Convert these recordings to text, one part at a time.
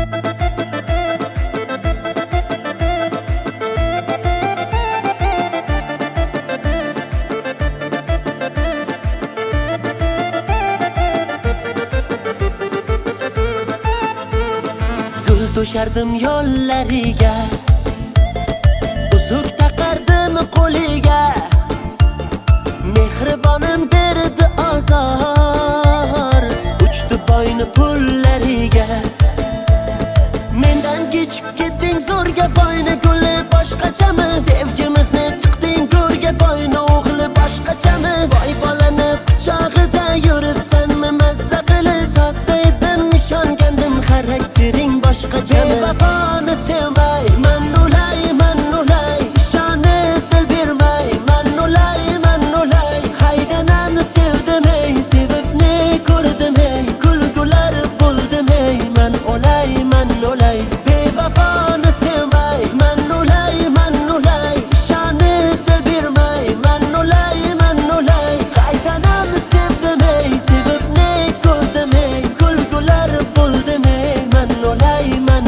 To'shardim yo'llariga, uzuk taqardim qo'liga. Mehribonim berdi azor, uchdi boyni pullariga. Mendan kechib ketding zo'rga boyni guli boshqachami? Sevgimizni tiqding go'rga boyni o'g'li boshqachami? Voy bolani quchog'ida yuribsanmi mazza qilib? Sodda edim nishongandim xaraktering boshqachami? Bevafoni sevmay man ulay ishonib dil bermay man ulay haydanamni sevdim ey, sevibni ko'rdim ey, kulgular bo'ldim ey, man ulay bevafoni sevmay man ulay ishonib dil bermay man ulay haydanamni sevdim ey, sevibni ko'rdim ey, kulgular bo'ldim ey, man ulay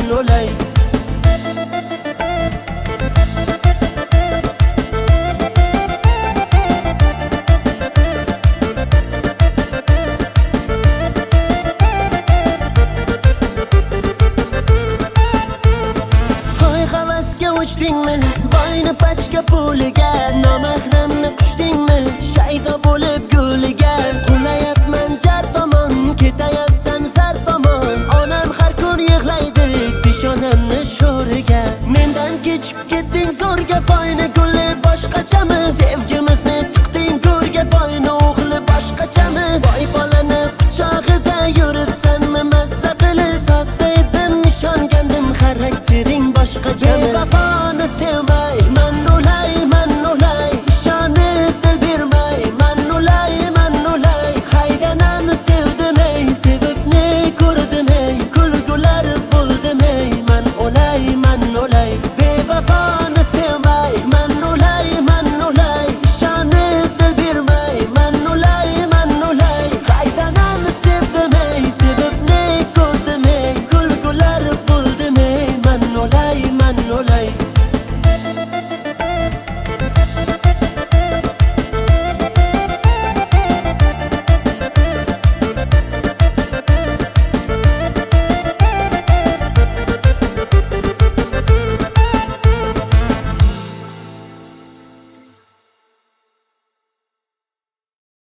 uchdingmi? Boyni pachka puliga, nomahramni qushdingmi? Shaydo bo'lib go'liga, qulayapman jar tomon, ketayapsan zar tomon. Onam har kun yig'laydi peshonamni sho'riga. Mendan kechib ketding zo'rga boyni